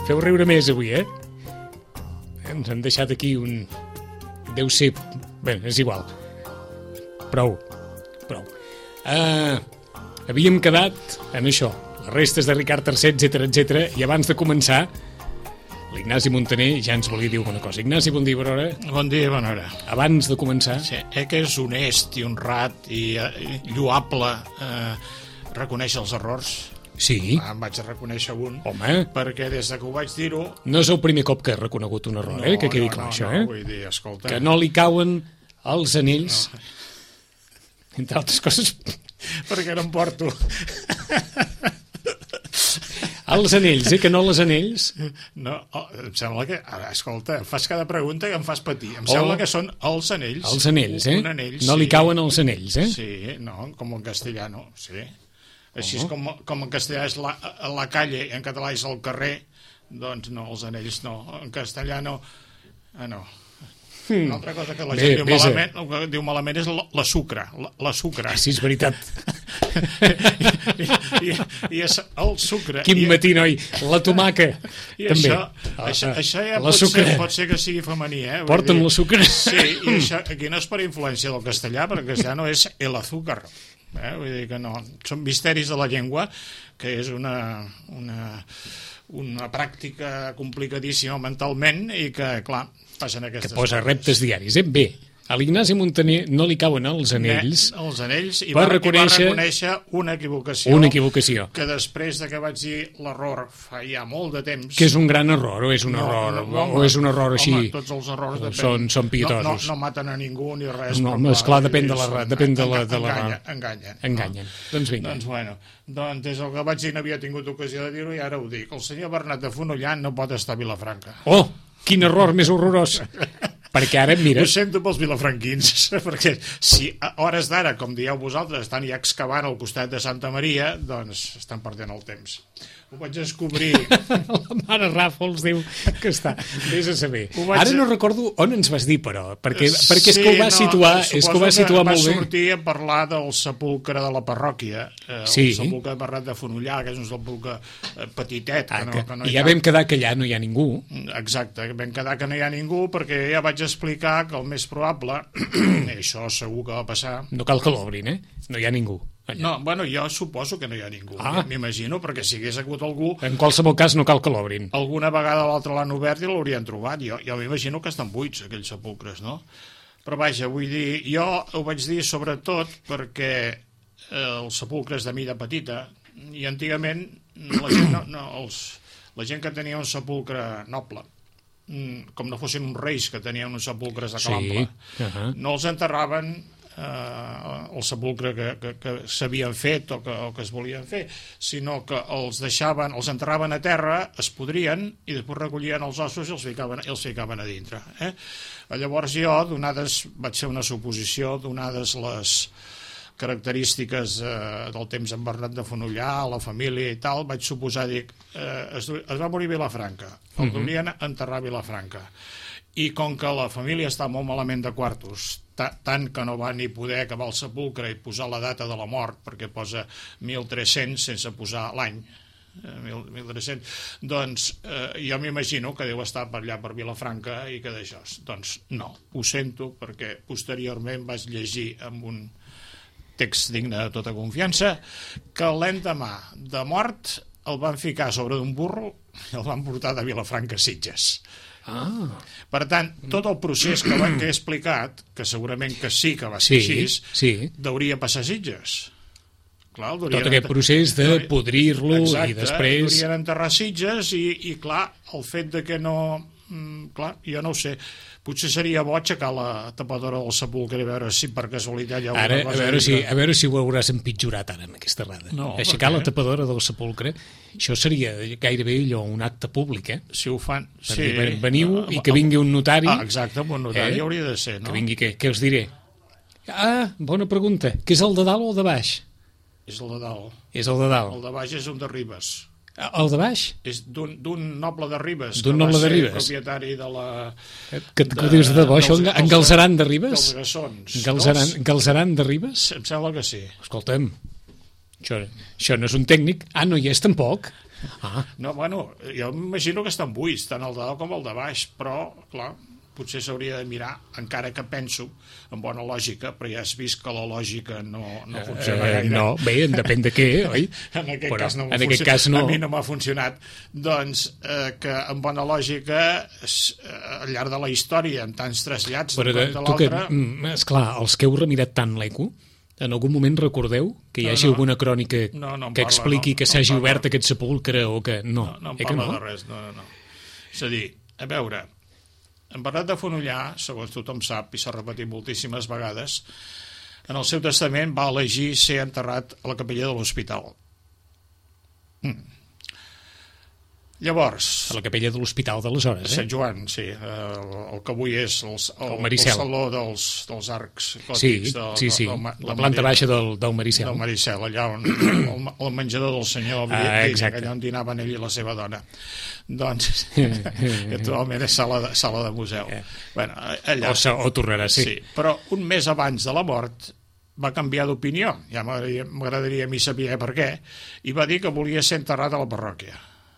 Feu riure més avui, Ens han deixat aquí un... Deu ser... Bé, és igual. Prou. Havíem quedat en això, les restes de Ricard III, etc, i abans de començar, l'Ignasi Montaner ja ens volia dir alguna cosa. Ignasi, bon dia, bona hora. Bon dia, bona hora. Abans de començar... Sí, que és honest i honrat i lloable reconèixer els errors. Sí. Em vaig reconèixer un. Home. Perquè des de que ho vaig dir-ho... No és el primer cop que he reconegut un error, que quedi clar això, vull dir, escolta... Que no li cauen els anells, entre altres coses... Perquè no em porto. Els anells, que no les anells? No, em sembla que... Ara, escolta, fas cada pregunta que em fas patir. Em sembla que són els anells. Els anells, Un anell, no li cauen els anells, Sí, no, com en castellano, sí. Així és com en castellà és la calle, en català és el carrer, doncs no, els anells no. En castellà no. No. Una altra cosa que la gent diu malament, el que diu malament és la sucre. La sucre. Sí, és veritat. I és el sucre. Quin matí, noi. La tomaca, i també. Això ja pot ser que sigui femení, Porta'm la sucre. Sí, i això aquí no és per influència del castellà, perquè el castellà no és el azúcar. Vull dir que no. Són misteris de la llengua, que és una pràctica complicadíssima mentalment i que, clar, passen aquestes coses. Que posa reptes diaris, Bé, a l'Ignasi Montaner no li cauen els anells, i va reconèixer una equivocació. Una equivocació. Que després de que vaig dir l'error fa ja molt de temps... Que és un gran error, o és un error, o és un error així? Home, tots els errors depèn. Són pietosos. No maten a ningú ni res. No, esclar, depèn de la... Enganyen. Doncs vinga. Doncs des del que vaig dir no havia tingut ocasió de dir-ho i ara ho dic. El senyor Bernat de Fonollar no pot estar a Vilafranca. Oh, quin error més horrorós! Perquè ara, mira... Ho sento pels vilafranquins, perquè si a hores d'ara, com dieu vosaltres, estan ja excavant al costat de Santa Maria, doncs estan perdent el temps. Ho vaig descobrir... La mare Ràfols diu que està. Vés a saber. Ara no recordo on ens vas dir, però, perquè és que ho va situar, molt bé. Va sortir a parlar del sepulcre de la parròquia, el sepulcre de Bernat de Fonollar, que és un sepulcre petitet. I ja vam quedar que allà no hi ha ningú. Exacte, vam quedar que no hi ha ningú, perquè ja vaig explicar que el més probable, i això segur que va passar... No cal que l'obrin, No hi ha ningú. Allà. No, bueno, jo suposo que no hi ha ningú, m'imagino, perquè si hagués hagut algú... En qualsevol cas no cal que l'obrin. Alguna vegada l'altre l'han obert i l'haurien trobat. Jo m'imagino que estan buits, aquells sepulcres, no? Però vaja, vull dir, jo ho vaig dir sobretot perquè els sepulcres de mida petita, i antigament la gent que tenia un sepulcre noble, com no fossin uns reis que tenien uns sepulcres a Calample, no els enterraven el sepulcre que s'havien fet o que es volien fer, sinó que els enterraven a terra, es podrien i després recollien els ossos i els ficaven a dintre. Llavors jo, vaig fer una suposició, donades les característiques del temps en Bernat de Fonollar, la família i tal, vaig suposar, es va morir a Vilafranca, el volien enterrar a Vilafranca, i com que la família està molt malament de quartos, tant que no va ni poder acabar el sepulcre i posar la data de la mort, perquè posa 1300 sense posar l'any, 1300, doncs jo m'imagino que deu estar per allà per Vilafranca i que d'això, doncs no, ho sento, perquè posteriorment vaig llegir amb un text digne de tota confiança que l'endemà de mort el van ficar sobre d'un burro i el van portar de Vilafranca a Sitges. Per tant, tot el procés que he explicat, que segurament que sí que va ser així, hauria passar a Sitges. Tot aquest procés de podrir-lo i després... Haurien enterrar Sitges i clar, el fet de que no... Clar, jo no ho sé, potser seria bo aixecar la tapadora del sepulcre i veure si per casualitat hi ha alguna cosa... A veure si ho hauràs empitjorat ara amb aquesta errada. Aixecar la tapadora del sepulcre, això seria gairebé allò un acte públic, Si ho fan... Veniu i que vingui un notari... Exacte, un notari hauria de ser, no? Que vingui, què us diré? Bona pregunta. Que és el de dalt o el de baix? És el de dalt. És el de dalt. El de baix és un de Ribes. El de baix? És d'un noble de Ribes, que va ser propietari de la... Que dius de debò, això en Galzeran de Ribes? Dels Gassons. Galzeran de Ribes? Em sembla que sí. Escolta'm, això no és un tècnic. No hi és tampoc. No, bueno, jo m'imagino que estan buits, tant el de dalt com el de baix, però, clar, potser s'hauria de mirar, encara que penso en bona lògica, però ja has vist que la lògica no funciona gaire. No, bé, depèn de què, oi? En aquest cas no. A mi no m'ha funcionat. Doncs que en bona lògica, al llarg de la història, amb tants trasllats d'un cop de l'altre... Esclar, els que heu remirat tant l'eco, en algun moment recordeu que hi hagi alguna crònica que expliqui que s'hagi obert aquest sepulcre o que... No em parla de res, no. És a dir, a veure... En Bernat de Fenollar, segons tothom sap, i s'ha repetit moltíssimes vegades, en el seu testament va elegir ser enterrat a la capella de l'hospital. Llavors... A la capella de l'hospital d'aleshores, Sant Joan, sí. El que avui és el saló dels arcs gòtics. Sí. La planta baixa del Maricel. Del Maricel, allà on el menjador del senyor Villa, allà on dinaven ell i la seva dona. Doncs, actualment és sala de museu. Bueno, allà, o tornarà a ser. Sí, però un mes abans de la mort va canviar d'opinió, ja m'agradaria a mi saber per què, i va dir que volia ser enterrat a la parròquia.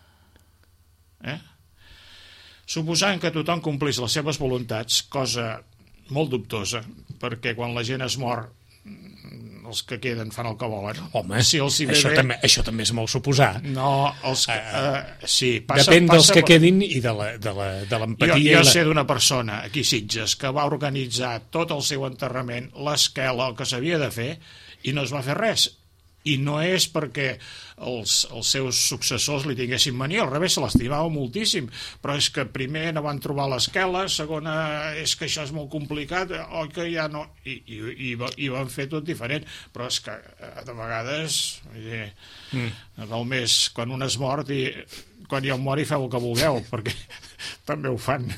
Suposant que tothom complís les seves voluntats, cosa molt dubtosa, perquè quan la gent es mor els que queden fan el que volen. Home, si això també és molt suposar. No, sí, depèn dels que quedin i de l'empatia. Jo sé d'una persona aquí a Sitges que va organitzar tot el seu enterrament, l'esquela, el que s'havia de fer, i no es va fer res. I no és perquè els seus successors li tinguessin mania, al revés, se l'estimava moltíssim, però és que primer no van trobar l'esquela, segona és que això és molt complicat, oi que ja no... I van fer tot diferent, però és que de vegades val més quan un es mort i quan jo mori feu el que vulgueu, perquè també ho fan.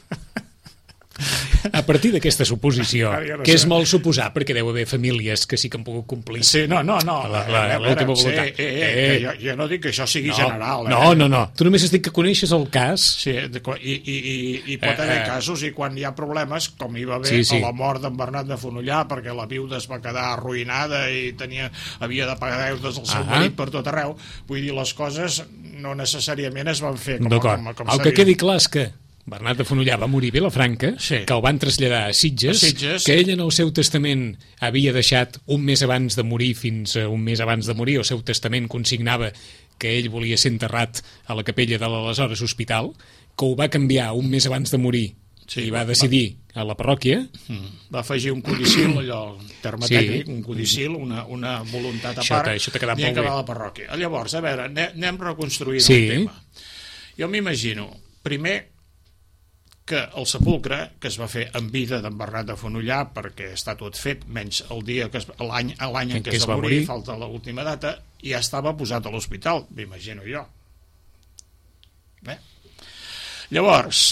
A partir d'aquesta suposició, que és molt suposar, perquè deu haver famílies que sí que han pogut complir. Sí, no. L'última voluntat. Jo no dic que això sigui general. No. Tu només has dit que coneixes el cas. Sí, i pot haver casos, i quan hi ha problemes, com hi va haver a la mort d'en Bernat de Fenollar, perquè la viuda es va quedar arruïnada i havia de pagar deutes al seu marit per tot arreu, vull dir, les coses no necessàriament es van fer com s'havia. El que quedi clar és que Bernat de Fenollar va morir a Vilafranca, que el van traslladar a Sitges, que ell en el seu testament havia deixat un mes abans de morir, fins a un mes abans de morir, el seu testament consignava que ell volia ser enterrat a la capella de l'aleshores hospital, que ho va canviar un mes abans de morir i va decidir a la parròquia. Va afegir un codicil, allò, terme tècnic, un codicil, una voluntat a part, això t'ha quedat i molt bé. a la parròquia. Llavors, a veure, anem reconstruint el tema. Jo m'imagino, primer, que el sepulcre, que es va fer en vida d'en Bernat de Fenollar, perquè està tot fet, menys el dia l'any en què es va morir, falta l'última data, ja estava posat a l'hospital, m'imagino jo. Llavors,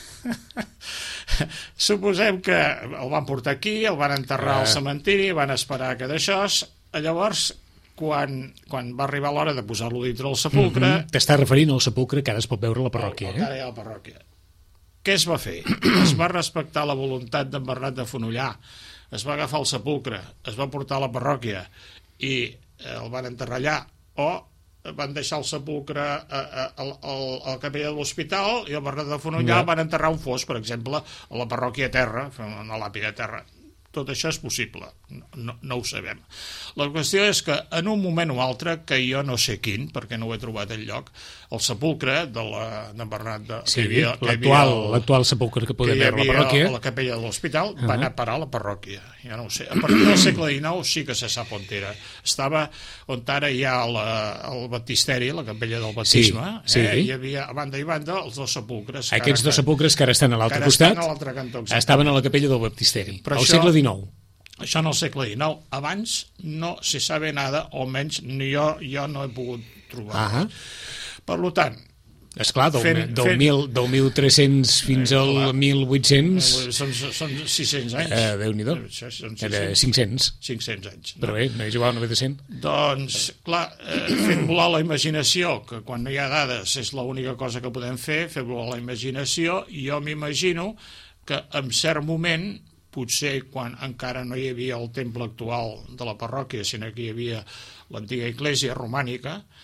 suposem que el van portar aquí, el van enterrar al cementiri, van esperar que d'això... Llavors, quan va arribar l'hora de posar-lo dintre del sepulcre... T'estàs referint al sepulcre que ara es pot veure a la parròquia, Ara hi ha la parròquia. Què es va fer? Es va respectar la voluntat d'en Bernat de Fenollar, es va agafar el sepulcre, es va portar a la parròquia i el van enterrar allà, o van deixar el sepulcre a la capella de l'hospital i el Bernat de Fenollar van enterrar un fos, per exemple, a la parròquia Terra, una làpida de terra. Tot això és possible, no ho sabem. La qüestió és que en un moment o altre, que jo no sé quin, perquè no ho he trobat enlloc, el sepulcre de Bernat de... Sí, l'actual sepulcre que podem veure a la parròquia. A la capella de l'hospital va anar a parar a la parròquia, ja no ho sé. A partir del segle XIX sí que se sap on era. Estava on ara hi ha el baptisteri, la capella del baptisme, hi havia a banda i banda els dos sepulcres. Aquests dos sepulcres que ara estan a l'altre costat estaven a la capella del baptisteri, al segle XIX. Això en el segle XIX. Abans no se sabe nada, o almenys jo no he pogut trobar. Per tant, esclar, del 1300 fins al 1800... Són 600 anys. Déu-n'hi-do. Era 500. 500 anys. Però bé, no és igual, no ve de 100. Doncs, clar, fent volar la imaginació, que quan no hi ha dades és l'única cosa que podem fer, fer volar la imaginació, i jo m'imagino que en cert moment, potser quan encara no hi havia el temple actual de la parròquia, sinó que hi havia l'antiga església romànica,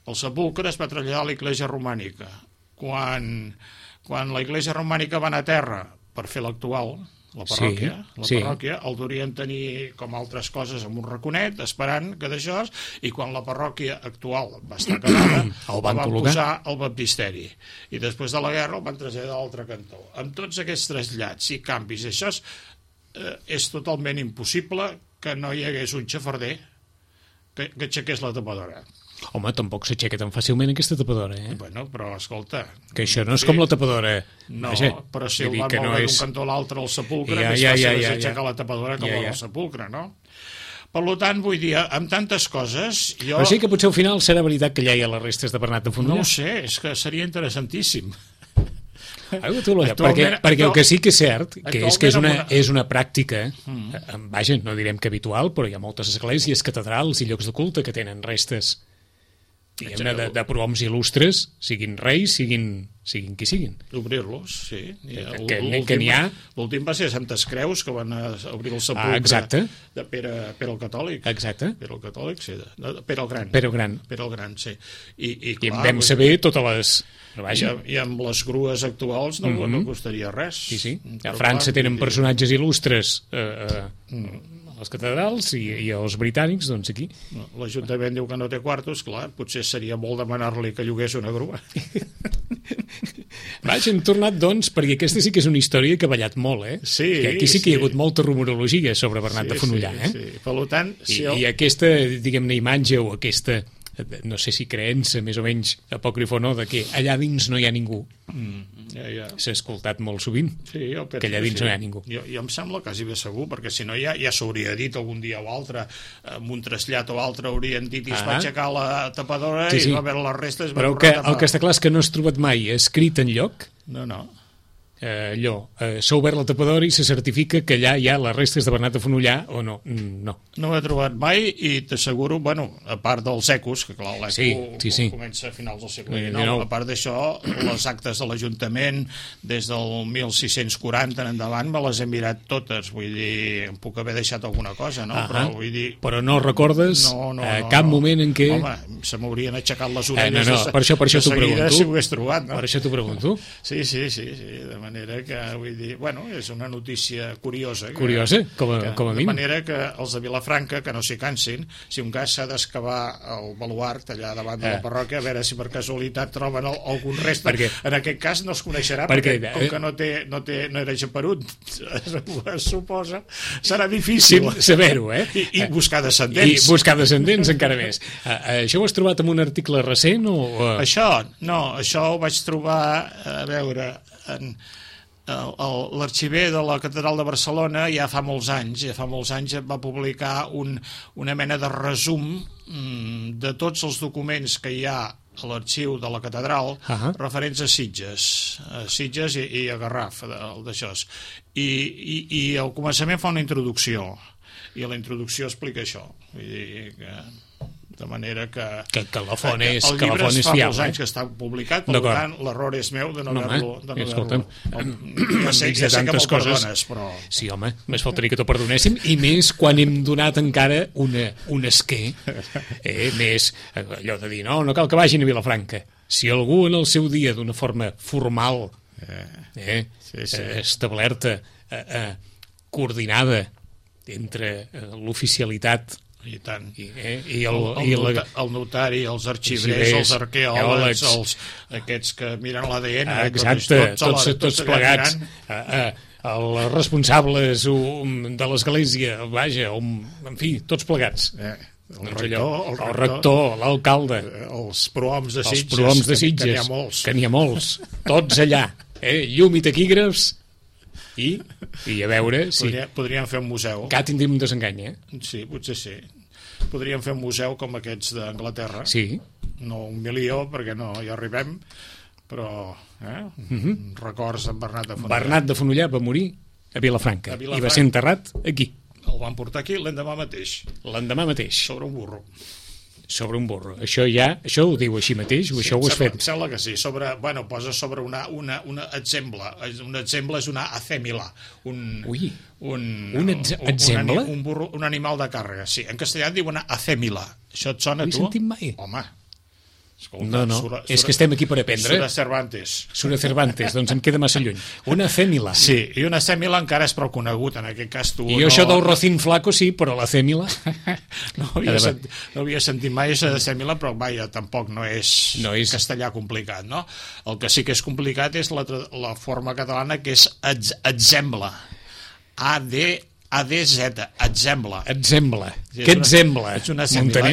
el sepulcre es va traslladar a l'església romànica. Quan la església romànica va anar a terra per fer l'actual, la parròquia, el durien tenir com altres coses en un raconet, esperant que d'això, i quan la parròquia actual va estar acabada, el van posar al baptisteri. I després de la guerra el van traslladar a l'altre cantó. Amb tots aquests trasllats i canvis, això és totalment impossible que no hi hagués un xafarder que aixequés la tapadora. Home, tampoc s'aixeca tan fàcilment aquesta tapadora, Bueno, però escolta... Que això no és com la tapadora... No, però si el van moure d'un cantó a l'altre al sepulcre, més fàcil és aixecar la tapadora que al sepulcre, no? Per tant, vull dir, amb tantes coses... O sigui que potser al final serà veritat que allà hi ha les restes de Bernat de Fonollà? No ho sé, és que seria interessantíssim. Perquè el que sí que és cert que és una pràctica, vaja, no direm que habitual, però hi ha moltes esglésies, catedrals i llocs de culte que tenen restes de prohoms il·lustres, siguin reis, siguin qui siguin. Obrir-los, sí. Que n'hi ha... L'últim va ser a Santes Creus, que van obrir el sepulcre de Pere el Catòlic. Exacte. Pere el Catòlic, sí. Pere el Gran. Pere el Gran, sí. I en vam saber totes les... I amb les grues actuals no costaria res. Sí. A França tenen personatges il·lustres les catedrals i els britànics, doncs aquí. L'Ajuntament diu que no té quartos, clar, potser seria molt demanar-li que llogués una grua. Vaja, hem tornat, doncs, perquè aquesta sí que és una història que ha ballat molt, Sí. Que aquí sí que hi ha hagut molta rumorologia sobre Bernat de Fonollà, Sí. Per tant... I aquesta, diguem-ne, imatge o aquesta... no sé si creença més o menys apòcrifa o no, de que allà dins no hi ha ningú. S'ha escoltat molt sovint, que allà dins no hi ha ningú. Jo em sembla quasi bé segur, perquè si no ja s'hauria dit algun dia o altre, amb un trasllat o altre haurien dit i es va aixecar la tapadora i va veure les restes. Però el que està clar és que no has trobat mai escrit enlloc no. S'ha obert la tapadora i se certifica que allà hi ha les restes de Bernat de Fonollà o no? No. No ho he trobat mai i t'asseguro, a part dels ecos, que clar, l'eco comença a finals del segle XIX, a part d'això, les actes de l'Ajuntament des del 1640 en endavant me les he mirat totes, vull dir, em puc haver deixat alguna cosa, no? Però no recordes cap moment en què... Home, se m'haurien aixecat les orelles per això t'ho pregunto. Si ho hagués trobat, no? Per això t'ho pregunto. Sí, de manera que, vull dir, és una notícia curiosa. Curiosa, com a mínim. De manera que els de Vilafranca, que no s'hi cansin, si un cas s'ha d'excavar el baluart allà davant de la parròquia, a veure si per casualitat troben algun rest. En aquest cas no es coneixerà, perquè com que no era geperut, es suposa, serà difícil saber-ho, I buscar descendents. I buscar descendents encara més. Això ho has trobat en un article recent? Això ho vaig trobar, a veure... l'arxiver de la Catedral de Barcelona ja fa molts anys va publicar una mena de resum de tots els documents que hi ha a l'arxiu de la catedral referents a Sitges i a Garraf d'això, i al començament fa una introducció i a la introducció explica això, vull dir que de manera que la font és fiable. El llibre es fa molts anys que està publicat, per tant, l'error és meu de no haver-lo... Escolta'm, ja sé que me'l perdones, però... Sí, home, més faltaria que t'ho perdonéssim, i més quan hem donat encara un esquer, més allò de dir, no cal que vagin a Vilafranca. Si algú en el seu dia, d'una forma formal, establerta, coordinada entre l'oficialitat i tant. El notari, els arxivers, els arqueòlegs, aquests que miren l'ADN, exacte, tots plegats, els responsables de l'església, vaja, en fi, tots plegats. El rector, l'alcalde, els prohoms de Sitges, que n'hi ha molts, tots allà, llum i taquígrafs. I a veure si... Podríem fer un museu. Que tindríem un desengany, Sí, potser sí. Podríem fer un museu com aquests d'Anglaterra. Sí. No 1 milió, perquè no hi arribem, però records d'en Bernat de Fonollà. Bernat de Fonollà va morir a Vilafranca i va ser enterrat aquí. El van portar aquí l'endemà mateix. Sobre un burro. Sobre un burro. Això ho diu així mateix? O això ho has fet? Em sembla que sí. Posa sobre un exemple. Un exemple és una acèmila. Un exemple? Un burro, un animal de càrrega. Sí, en castellà diuen acèmila. Això et sona, tu? Ho he sentit mai. Home, Escolta, no. És que estem aquí per aprendre. Sura Cervantes, doncs em queda massa lluny. Una cèmila. Sí, i una cèmila encara és prou conegut, en aquest cas tu... I jo això del rocín flaco sí, però la cèmila... no havia sentit mai això de cèmila, però vaja, tampoc no és castellà complicat, no? El que sí que és complicat és la forma catalana, que és atzembla. ADZ, atzembla. Què et sembla? És una sèmila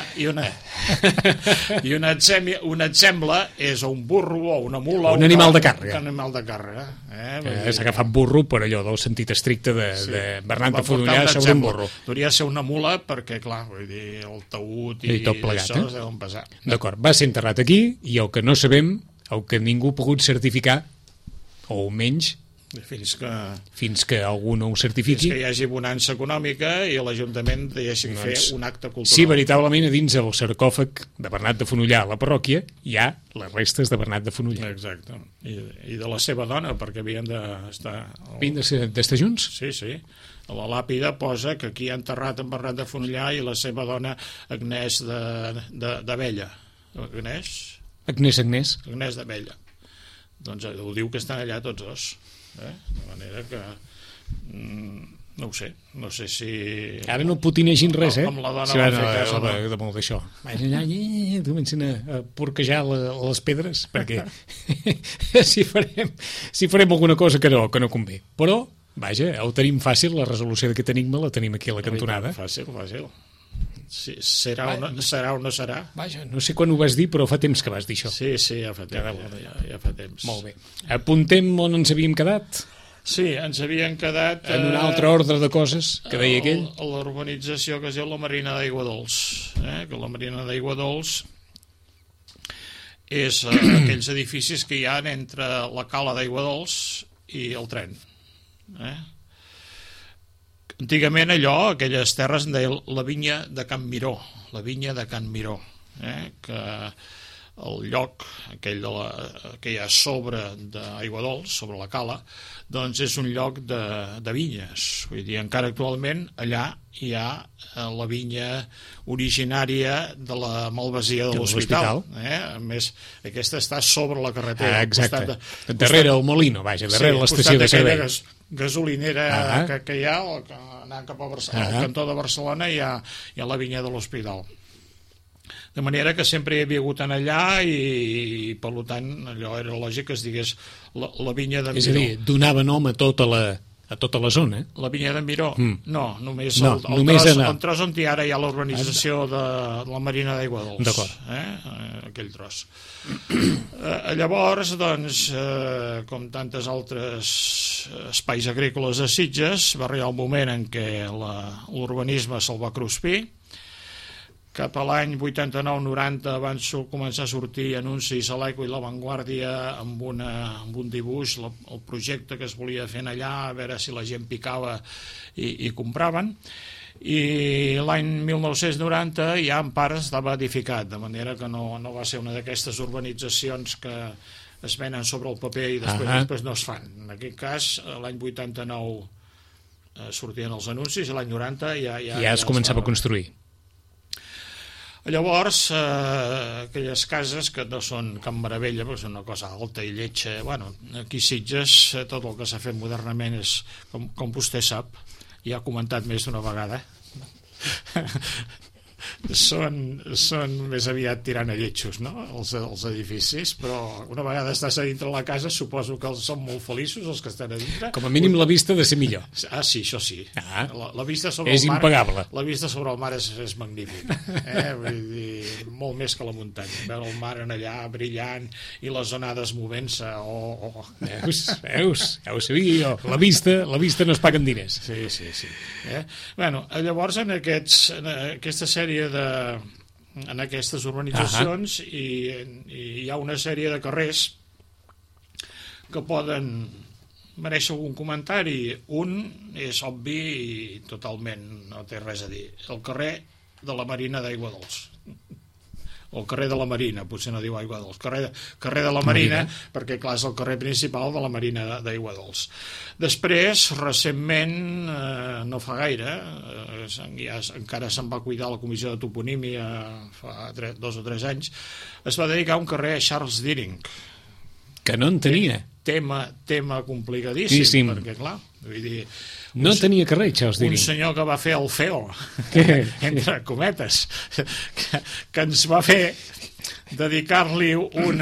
i una atzembla és un burro o una mula, un animal de càrrega. Un animal de càrrega. S'ha agafat burro per allò del sentit estricte de Bernat de Fonollà sobre un burro. Podria ser una mula perquè, clar, vull dir, el taüt i tot plegat, això es deuen pesar. D'acord, va ser enterrat aquí i el que no sabem, el que ningú ha pogut certificar, o menys, fins que algú no ho certifiqui, fins que hi hagi bonança econòmica i l'Ajuntament deixi fer un acte cultural. Sí, veritablement, a dins el sarcòfag de Bernat de Fonollà a la parròquia hi ha les restes de Bernat de Fonollà. Exacte, i de la seva dona, perquè havien d'estar... Havien d'estar junts? Sí. A la làpida posa que aquí ha enterrat en Bernat de Fonollà i la seva dona Agnès d'Abella. Agnès d'Abella. Doncs ho diu que estan allà tots dos. De manera que no ho sé, no sé si ara no potinegin res, amb la dona de molt d'això comencen a porquejar les pedres perquè si farem alguna cosa que no convé, però vaja, ho tenim fàcil, la resolució d'aquest enigma la tenim aquí a la cantonada. Fàcil. Sí, serà o no serà? Vaja, no sé quan ho vas dir, però fa temps que vas dir això. Sí, ja fa temps. Ja fa temps. Molt bé. Apuntem on ens havíem quedat? Sí, ens havíem quedat... En un altre ordre de coses que deia aquell? A la urbanització que es diu la Marina d'Aigua Dols. Que la Marina d'Aigua Dols és aquells edificis que hi ha entre la cala d'Aigua Dols i el tren. Antigament aquelles terres en deia la vinya de Can Miró, que el lloc aquell que hi ha sobre d'Aiguadols, sobre la cala, doncs és un lloc de vinyes. Vull dir, encara actualment allà hi ha la vinya originària de la malvasia de l'hospital. A més, aquesta està sobre la carretera. Exacte. Darrere el Molino, vaja, darrere l'estació de servei. Gasolinera que hi ha, anant cap al cantó de Barcelona, hi ha la vinya de l'hospital. De manera que sempre hi havia hagut en allà i per tant allò era lògic que es digués la vinya d'en Miró. És a dir, donava nom a tota la zona. La vinya d'en Miró? No, només el tros on ara hi ha l'urbanització de la Marina d'Aigua Dols. D'acord. Aquell tros. Llavors, doncs, com tantes altres espais agrícoles de Sitges, va arribar el moment en què l'urbanisme se'l va cruspir. Cap a l'any 89-90 van començar a sortir anuncis a l'Eco i la Vanguardia amb un dibuix, el projecte que es volia fer allà, a veure si la gent picava i compraven. I l'any 1990 ja en part estava edificat, de manera que no va ser una d'aquestes urbanitzacions que es venen sobre el paper i després no es fan. En aquest cas, l'any 89 sortien els anuncis i l'any 90 ja es començava a construir. Llavors, aquelles cases que no són Can Meravella, però són una cosa alta i lletja, aquí a Sitges tot el que s'ha fet modernament és, com vostè sap, ja ha comentat més d'una vegada, són més aviat tirant a lletjos, no?, els edificis, però una vegada estàs a dintre la casa suposo que són molt feliços els que estan a dintre. Com a mínim la vista de ser millor. Sí, això sí. La vista sobre el mar... És impagable. La vista sobre el mar és magnífica. Vull dir, molt més que la muntanya. Veure el mar en allà brillant i les onades movent-se. Veus? Ja ho sabia jo. La vista no es paguen diners. Sí. Llavors, en aquesta sèrie en aquestes urbanitzacions i hi ha una sèrie de carrers que poden mereixer algun comentari. Un és obvi i totalment no té res a dir, el carrer de la Marina d'Aigua Dols. o carrer de la Marina, potser no diu Aiguadols, carrer de la Marina, perquè clar, és el carrer principal de la Marina d'Aiguadols. Després, recentment, no fa gaire, encara se'n va cuidar la comissió de toponímia fa 2 o 3 anys, es va dedicar un carrer a Charles Deering, que no en tenia. Tema complicadíssim, perquè clar, vull dir... No tenia carrer, Charles Deering. Un senyor que va fer el CEO, entre cometes, que ens va fer dedicar-li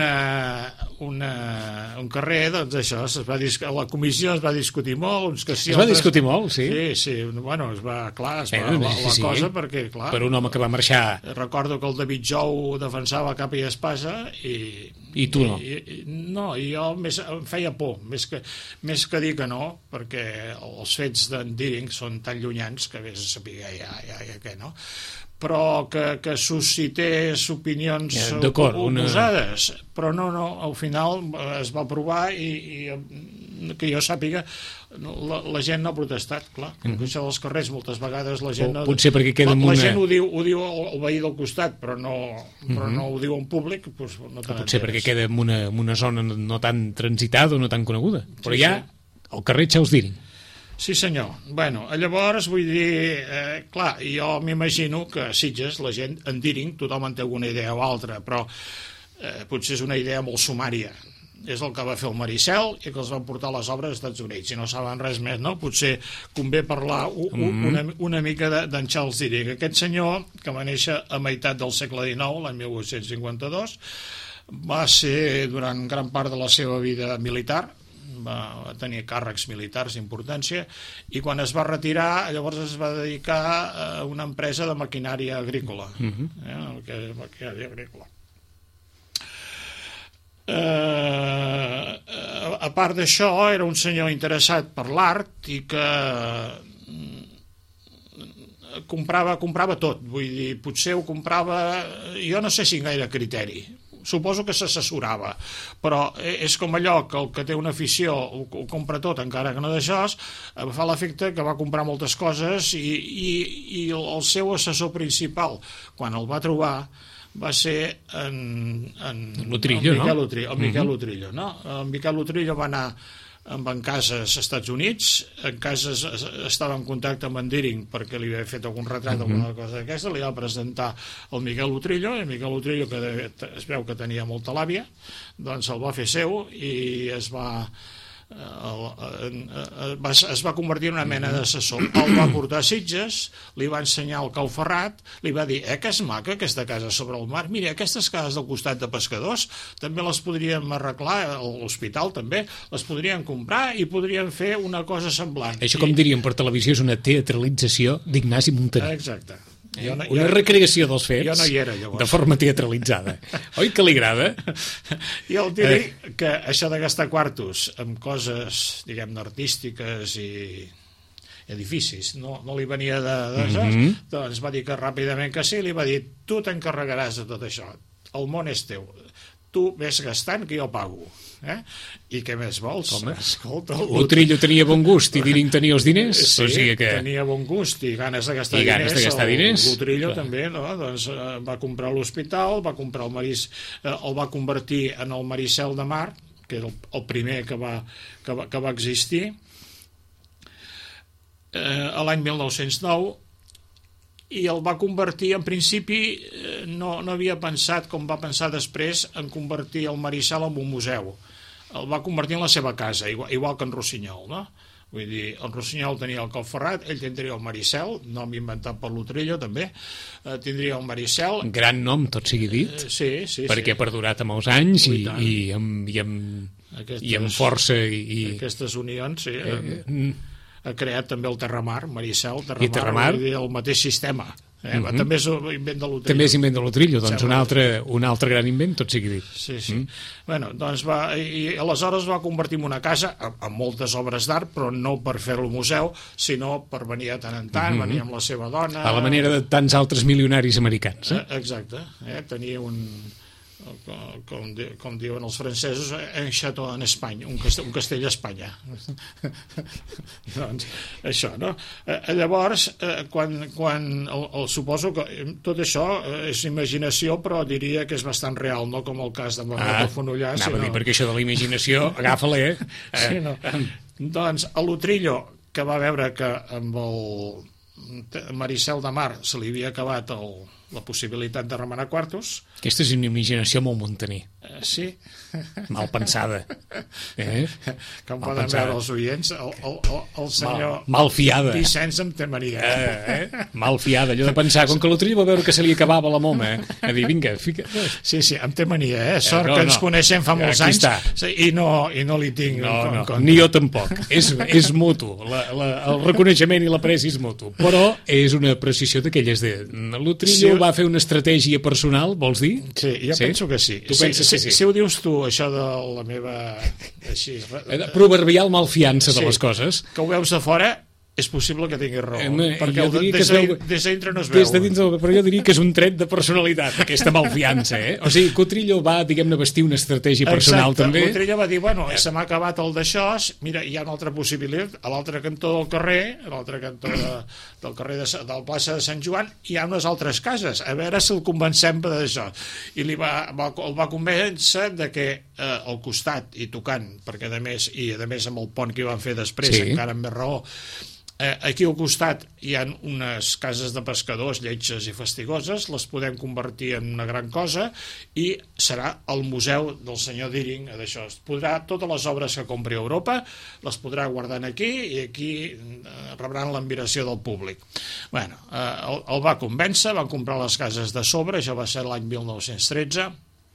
un carrer, doncs això, la comissió es va discutir molt, uns que sí... Es va discutir molt, sí? Sí, bueno, la cosa, perquè, clar... Per un home que va marxar... Recordo que el David Jou defensava capa i espasa i tu no? No, i jo em feia por, més que dir que no, perquè els fets d'en Deering són tan llunyans que vés a saber ja què, no? Però que suscités opinions oposades, però no, al final es va aprovar i que jo sàpiga la gent no ha protestat, clar, com que això dels carrers moltes vegades la gent potser perquè queda la gent ho diu el veí del costat, però no ho diu en públic, doncs no te n'enteres. Potser perquè queda en una zona no tan transitada o no tan coneguda, però hi ha el carrer Charles Deering. Sí, senyor. Bueno, llavors, vull dir, clar, jo m'imagino que a Sitges, la gent, en Deering, tothom en té alguna idea o altra, però potser és una idea molt sumària. És el que va fer el Maricel i que els van portar les obres als Estats Units. Si no saben res més, no? Potser convé parlar una mica d'en Charles Deering. Aquest senyor, que va néixer a meitat del segle XIX, l'any 1852, va ser durant gran part de la seva vida militar, va tenir càrrecs militars d'importància, i quan es va retirar llavors es va dedicar a una empresa de maquinària agrícola, maquinària agrícola. A part d'això, era un senyor interessat per l'art i que comprava tot, vull dir, potser ho comprava, jo no sé si gaire criteri, suposo que s'assessorava, però és com allò que el que té una afició ho compra tot, encara que no d'això, fa l'efecte que va comprar moltes coses i el seu assessor principal, quan el va trobar, va ser en Lutrillo, no? El Miquel Lutrillo, no? El Miquel Lutrillo va anar en Cases als Estats Units, en Cases estava en contacte amb en Deering perquè li havia fet algun retrat o alguna cosa d'aquesta, li va presentar el Miquel Lutrillo, i el Miquel Lutrillo, que es veu que tenia molta làbia, doncs el va fer seu i es va convertir en una mena d'assessor. El va portar a Sitges, li va ensenyar el Cau Ferrat, li va dir, que és maca aquesta casa sobre el mar, mira, aquestes cases del costat de pescadors també les podríem arreglar, l'hospital també, les podríem comprar i podríem fer una cosa semblant. Això, com diríem per televisió, és una teatralització d'Ignasi Muntaner. Exacte. Una recreació dels fets, jo no hi era, llavors, de forma teatralitzada. Oi que li agrada? I el diré que això de gastar quartos amb coses, diguem-ne, artístiques i edificis, no li venia d'això, doncs va dir que ràpidament que sí, li va dir, tu t'encarregaràs de tot això, el món és teu, tu ves gastant que jo pago. I què més vols? Escolta, Lutrillo tenia bon gust i Deering tenia els diners? Sí, o sigui que... tenia bon gust i ganes de gastar diners. Lutrillo també, no? Doncs va comprar l'hospital, va comprar el va convertir en el Maricel de Mar, que era el primer que va existir, a l'any 1909, i el va convertir, en principi no havia pensat, com va pensar després, en convertir el Maricel en un museu. El va convertir en la seva casa, igual que en Rossinyol, no? Vull dir, el Rossinyol tenia el Cau Ferrat, ell tindria el Maricel, nom inventat per Lutrillo també, tindria el Maricel. Gran nom, tot sigui dit, sí, perquè ha perdurat amb els anys i amb força. Aquestes unions, sí. Ha creat també el Terramar, Maricel, Terramar. El mateix sistema. També és invent de Lutrillo. També és invent de Lutrillo, doncs un altre gran invent, tot sigui dit. Sí. Bueno, doncs i aleshores va convertir en una casa amb moltes obres d'art, però no per fer-lo museu, sinó per venir de tant en tant, venir amb la seva dona... A la manera de tants altres milionaris americans. Exacte. Tenia com diuen els francesos, un château en Espanya, un castell a Espanya. Doncs això, no? Llavors, suposo que tot això és imaginació, però diria que és bastant real, no com el cas de Bernat de Fonollar. Anava a dir, perquè això de la imaginació, agafa-la, Sí, no. Doncs a l'Utrillo, que va veure que amb el Maricel de Mar se li havia acabat la possibilitat de remenar quartos. Aquesta és una imaginació molt Montaner. Sí. Mal pensada. Com poden veure els oients, el senyor mal fiada. Vicenç em temaria. Mal fiada, allò de pensar, com que l'Utrillo va veure que se li acabava la moma, a dir, vinga, fica... Sí, em temaria, sort que ens coneixem fa molts anys i no li tinc en compte. Ni jo tampoc. És mutu, el reconeixement i l'apreci és mutu, però és una precisió d'aquelles de... L'Utrillo va fer una estratègia personal, vols dir? Sí, jo penso que sí. Tu penses que sí? Si ho dius tu, això de la meva... proverbial malfiança de les coses. Que ho veus de fora, és possible que tinguis raó. Perquè des de dintre no es veu. Des de dins, però jo diria que és un tret de personalitat, aquesta malfiança, O sigui, que Utrillo va, diguem-ne, vestir una estratègia personal, també. Exacte, Utrillo va dir, bueno, se m'ha acabat el d'això, mira, hi ha una altra possibilitat, a l'altre cantó del carrer, a l'altre cantó del carrer de la plaça de Sant Joan, hi ha unes altres cases, a veure si el convencem d'això. I el va convèncer de que al costat, i tocant, perquè a més amb el pont que hi van fer després, encara amb més raó, aquí al costat hi ha unes cases de pescadors lletges i fastigoses, les podem convertir en una gran cosa i serà el museu del senyor Deering d'això. Totes les obres que compri a Europa les podrà guardar aquí i aquí rebran l'admiració del públic. Bueno, el va convèncer, van comprar les cases de sobre, això va ser l'any 1913.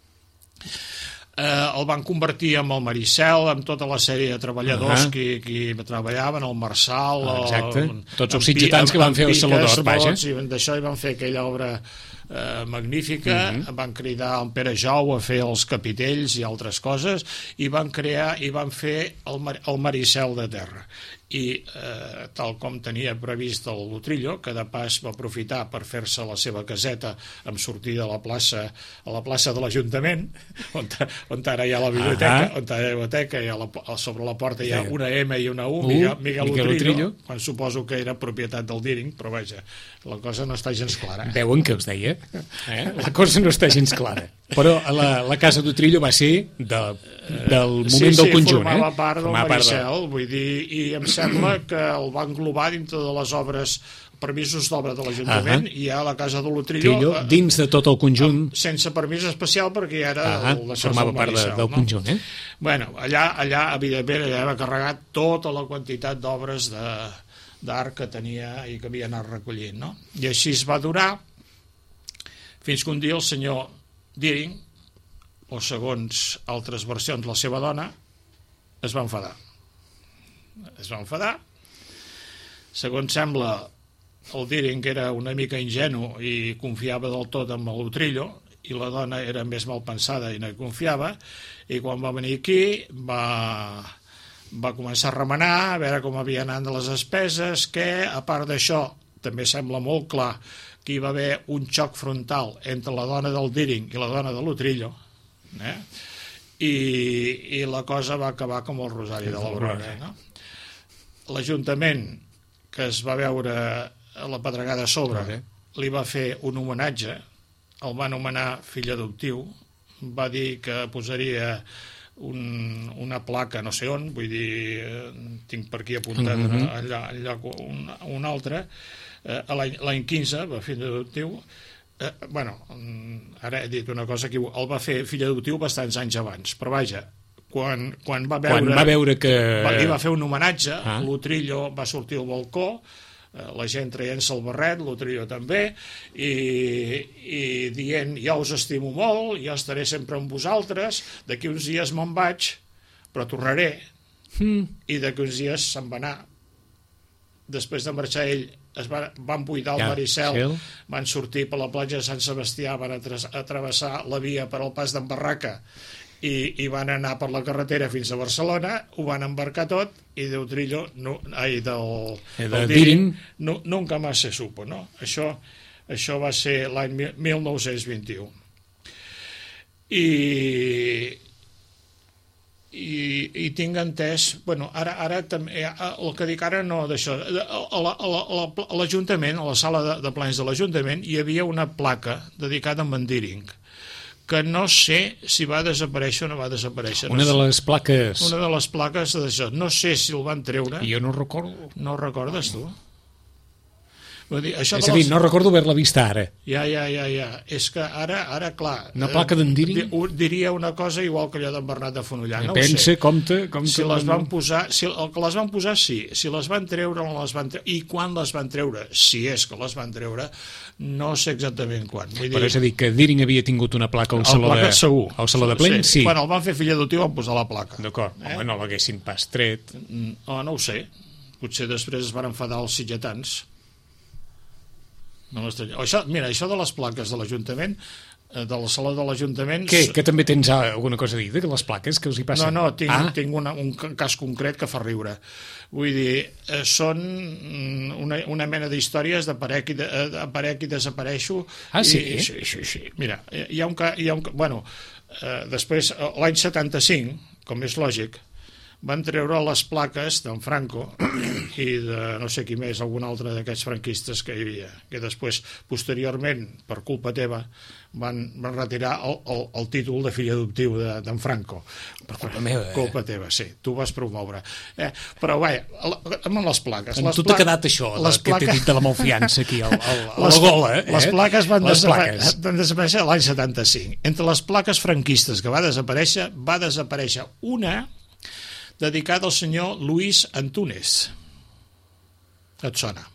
El van convertir amb el Maricel, amb tota la sèrie de treballadors que treballaven, el Marçal, tots els sitgetans que van fer el Saló d'Or, vaja. D'això hi van fer aquella obra magnífica, van cridar en Pere Jou a fer els capitells i altres coses, i van fer el Maricel de terra. I tal com tenia previst l'Utrillo, que de pas va aprofitar per fer-se la seva caseta amb sortida a la plaça de l'Ajuntament, on ara hi ha la biblioteca, i sobre la porta hi ha una M i una U, Miguel Utrillo, quan suposo que era propietat del Deering, però vaja, la cosa no està gens clara. Veuen què us deia? La cosa no està gens clara. Però la casa d'Utrillo va ser del moment del conjunt. Formava part del Maricel, vull dir, i em sembla que el va englobar dintre de les obres, permisos d'obra de l'Ajuntament, i hi ha la casa de l'Utrillo dins de tot el conjunt, sense permís especial, perquè era formava part del conjunt. Bueno, allà evidentment va carregar tota la quantitat d'obres d'art que tenia i que havia anat recollint, no? I així es va durar fins que un dia el senyor Deering, o segons altres versions la seva dona, es va enfadar. Segons sembla, el Deering era una mica ingenu i confiava del tot en l'Utrillo, i la dona era més mal pensada i no hi confiava, i quan va venir aquí va començar a remenar, a veure com havien anat les despeses, que a part d'això també sembla molt clar que hi va haver un xoc frontal entre la dona del Deering i la dona de l'Utrillo, i la cosa va acabar com el Rosari de l'Aurora, no? L'Ajuntament, que es va veure a la pedregada a sobre, li va fer un homenatge, el va anomenar fill adoptiu, va dir que posaria una placa no sé on, vull dir, tinc per aquí apuntat allà un altre, l'any 15 va fill adoptiu, bueno, ara he dit una cosa que el va fer fill adoptiu bastants anys abans, però vaja, quan va veure que li va fer un homenatge, l'Utrillo va sortir al balcó, la gent traient-se el barret, l'Utrillo també, i dient, jo us estimo molt, jo estaré sempre amb vosaltres, d'aquí uns dies me'n vaig, però tornaré, i d'aquí uns dies se'n va anar. Després de marxar ell, van buidar el Maricel, van sortir per la platja de Sant Sebastià, van travessar la via per al pas d'en Barraca, i van anar per la carretera fins a Barcelona, ho van embarcar tot, i d'Utrillo, del Deering, nunca más se supo, no? Això va ser l'any 1921. i tinc entès, bueno, ara també, el que dic ara no d'això, a l'Ajuntament, a la sala de plens de l'Ajuntament, hi havia una placa dedicada a en Deering, que no sé si va desaparèixer o no va desaparèixer. Una de les plaques... Una de les plaques d'això. No sé si el van treure. Jo no recordo. No ho recordes, tu? Vull dir, és a dir, no recordo haver-la vista ara. Ja. És que ara clar... Una placa d'en Deering? Diria una cosa igual que allò d'en Bernat de Fonollar. No Pensa, compte... Si les van posar... El que les van posar, sí. Si les van treure o no les van treure. I quan les van treure, si és que les van treure, no sé exactament quan. Però és a dir, que Deering havia tingut una placa al saló de plens, sí. Quan el van fer fill adoptiu van posar la placa. D'acord. Home, no l'haguessin pas tret. No ho sé. Potser després es van enfadar els sitgetans. Mira, això de les plaques de l'Ajuntament, de la sala de l'Ajuntament... Què? Que també tens alguna cosa a dir de les plaques que us hi passen? No, tinc un cas concret que fa riure. Vull dir, són una mena d'històries d'aparec i desapareixo. Sí? Sí. Mira, hi ha un... Bueno, després, l'any 75, com és lògic, van treure les plaques d'en Franco i de no sé qui més, algun altre d'aquests franquistes que hi havia, que després, posteriorment, per culpa teva, van retirar el títol de fill adoptiu d'en Franco. Per culpa meva, Culpa teva, sí. Tu vas promoure. Però, vaja, amb les plaques... Amb tu t'ha quedat això, que t'he dit de la malfiança aquí, a la gola. Les plaques van desaparèixer l'any 75. Entre les plaques franquistes que va desaparèixer una dedicada al senyor Luis Antúnez. Et sona?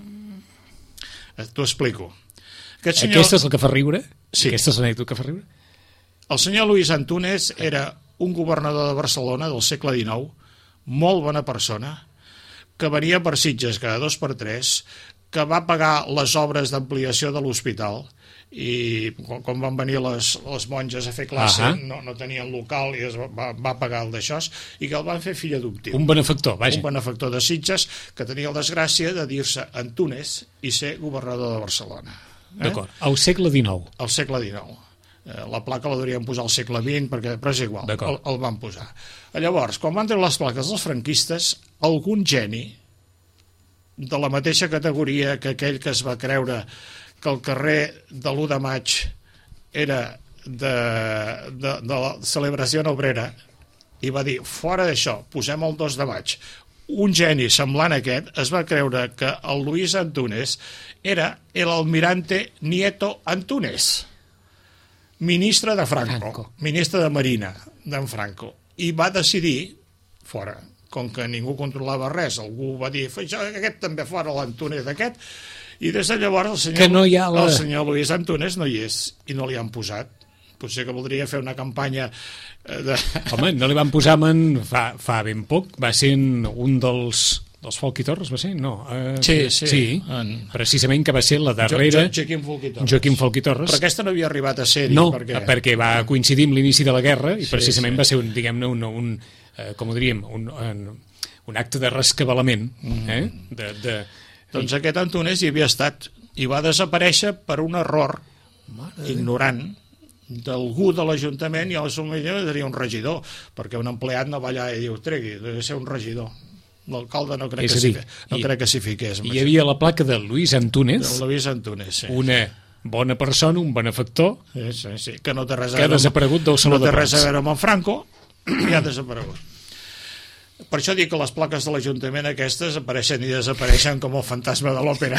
T'ho explico. Aquesta és el que fa riure? Sí. Aquesta és l'anècdota que fa riure? El senyor Luis Antúnez era un governador de Barcelona del segle XIX, molt bona persona, que venia per Sitges cada 2 per 3, que va pagar les obres d'ampliació de l'hospital, i quan van venir les monges a fer classe no tenien local i es va pagar el d'això, i que el van fer fill adoptiu. Un benefactor, vaja. Un benefactor de Sitges que tenia la desgràcia de dir-se Antúnez i ser governador de Barcelona. D'acord, al segle XIX. Al segle XIX. La placa la hauríem posar al segle XX, però és igual, el van posar. Llavors, quan van treure les plaques dels franquistes, algun geni de la mateixa categoria que aquell que es va creure que el carrer de l'1 de maig era de la celebració obrera i va dir, fora d'això, posem el 2 de maig. Un geni semblant a aquest es va creure que el Luis Antúnez era el almirante Nieto Antúnez, ministre de Franco, ministre de Marina d'en Franco, i va decidir, fora, com que ningú controlava res, algú va dir, aquest també fora, l'Antúnez aquest, i des de llavors el senyor Luis Antúnez no hi és, i no li han posat. Potser que voldria fer una campanya Home, no li van posar fa ben poc, va ser un dels Folch i Torres, va ser? No. Sí. Precisament que va ser la darrera... Joaquim Folch i Torres. Però aquesta no havia arribat a ser-hi. No, perquè va coincidir amb l'inici de la guerra i precisament va ser diguem-ne, com ho diríem, un acte de rescabalament. Doncs aquest Antúnez hi havia estat i va desaparèixer per un error ignorant d'algú de l'Ajuntament, i a la seria un regidor, perquè un empleat no va allà i diu, tregui, deu ser un regidor. L'alcalde no crec que s'hi fiqués. Hi havia la placa de Luis Antúnez, sí. Una bona persona, un benefactor, que no té res que ha desaparegut del Saló de Plens. No té res a veure amb en Franco, i ha desaparegut. Per això dic que les plaques de l'Ajuntament aquestes apareixen i desapareixen com el fantasma de l'òpera.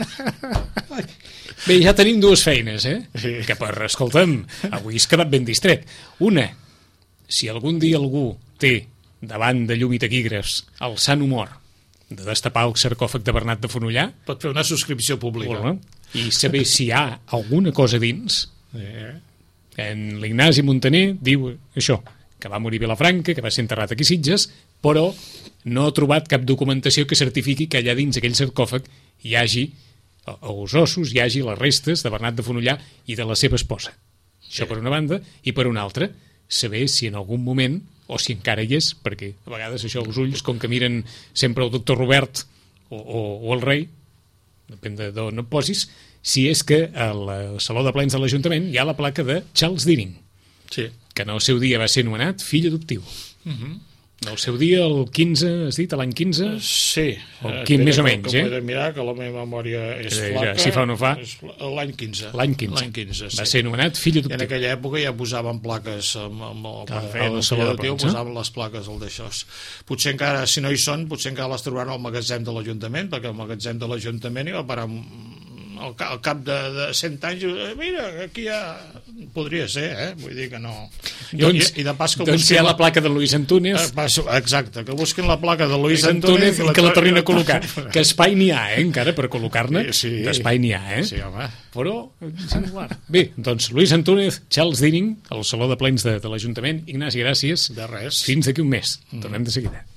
Bé, ja tenim dues feines, Sí. Que escolta'm, avui has quedat ben distret. Una, si algun dia algú té davant de llum i taquígrafs el sant humor de destapar el sarcòfag de Bernat de Fonollar, pot fer una subscripció pública. I saber si hi ha alguna cosa dins. En l'Ignasi Montaner diu això, que va morir a Vilafranca, que va ser enterrat aquí a Sitges, però no ha trobat cap documentació que certifiqui que allà dins aquell sarcòfag hi hagi els ossos, hi hagi les restes de Bernat de Fonollar i de la seva esposa. Això per una banda, i per una altra, saber si en algun moment, o si encara hi és, perquè a vegades això els ulls, com que miren sempre el doctor Robert o el rei, depèn d'on et posis, si és que al Saló de Plens de l'Ajuntament hi ha la placa de Charles Deering. que en el seu dia va ser nomenat fill adoptiu. En el seu dia, el 15, has dit, l'any 15? Sí. Més o menys, M'he de mirar, que la meva memòria és flaca. Si fa o no fa. L'any 15. L'any 15. Va ser nomenat fill adoptiu. I en aquella època ja posaven plaques, quan feien el fill adoptiu, posaven les plaques al d'això. Potser encara, si no hi són, potser encara les trobaran al magatzem de l'Ajuntament, perquè el magatzem de l'Ajuntament hi va parar al cap de 100 anys, mira, aquí ja podria ser, vull dir que no. Doncs hi ha la placa de Luis Antúnez. Exacte, que busquin la placa de Luis Antúnez i que la tornin a col·locar. Que espai n'hi ha, encara, per col·locar-ne. D'espai n'hi ha, Sí, home. Però, singular. Bé, doncs, Luis Antúnez, Charles Dining, al Saló de Plens de l'Ajuntament. Ignasi, gràcies. De res. Fins d'aquí un mes. Tornem de seguida.